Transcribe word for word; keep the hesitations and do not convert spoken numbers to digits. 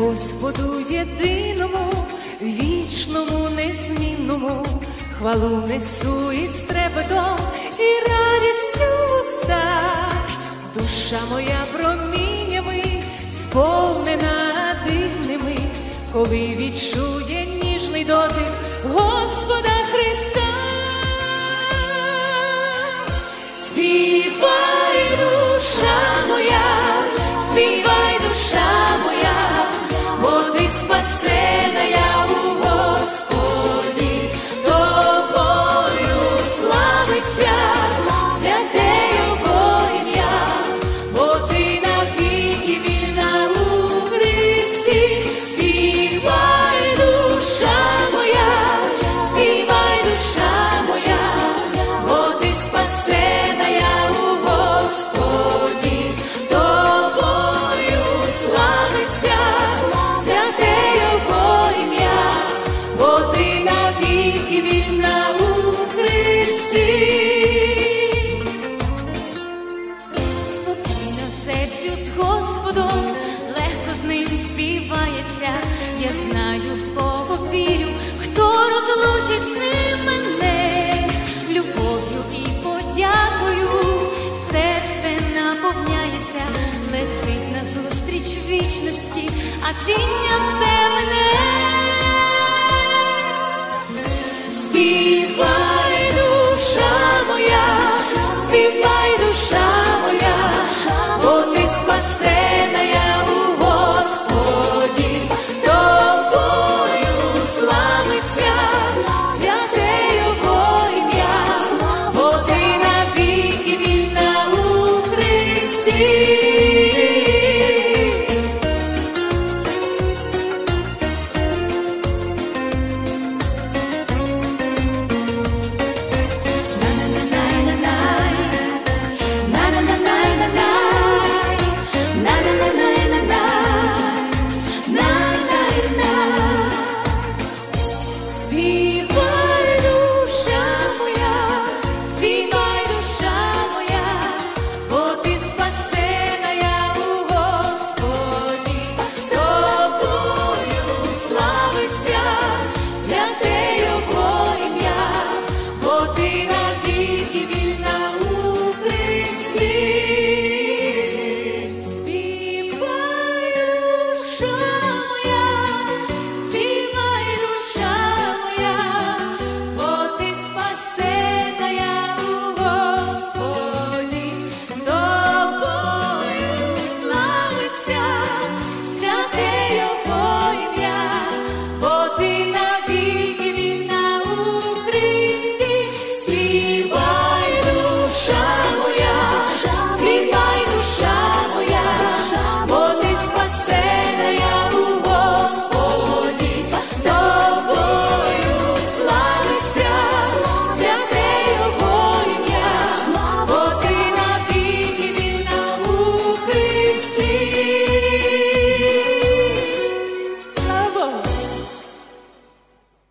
Господу єдиному, вічному, незмінному, хвалу несу із трепетом і радістю в устах. Душа моя проміннями сповнена дивними, коли відчує ніжний дотик Господа Христа. Співай, душа моя, співай, душа моя, бо ти спасена я у Господі, тобою славиться святе Його ім'я, бо ти навіки вільна у Христі. Співай, душа моя, співай, душа моя, бо ти спасена я у Господі, тобою славиться святе Його ім'я, бо ти навіки вільна у Христі. Спокійно серцю з Господом, легко з ним співається. Я знаю, в кого вірю, хто розлучить з ним мене. Любов'ю і подякою серце наповняється, летить назустріч вічності, а тіння все мене. Спів